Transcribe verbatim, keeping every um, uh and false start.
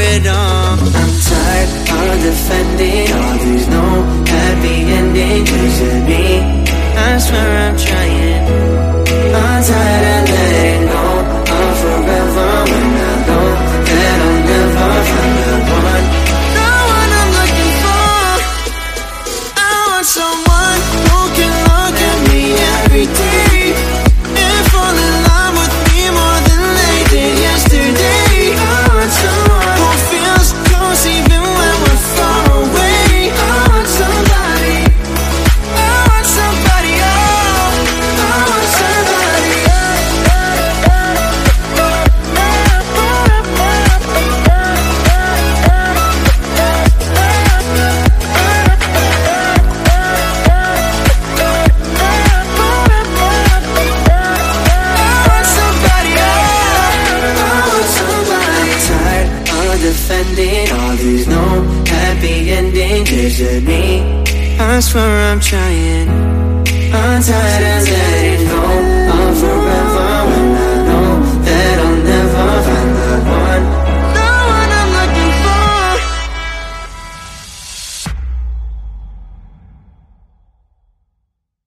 it all. I'm tired of defending all these no happy endings. Is it me? I swear I'm trying. I'm tired of letting go of forever when I know that I'll never find the one. The one I'm looking for. I want someone who can look at me every day and fall in love with me more than they did yesterday. I want someone who feels close even when we're far away. I want somebody. I want somebody, oh, I want somebody. Defending all these no happy endings. Is it me? I swear I'm trying. I'm tired of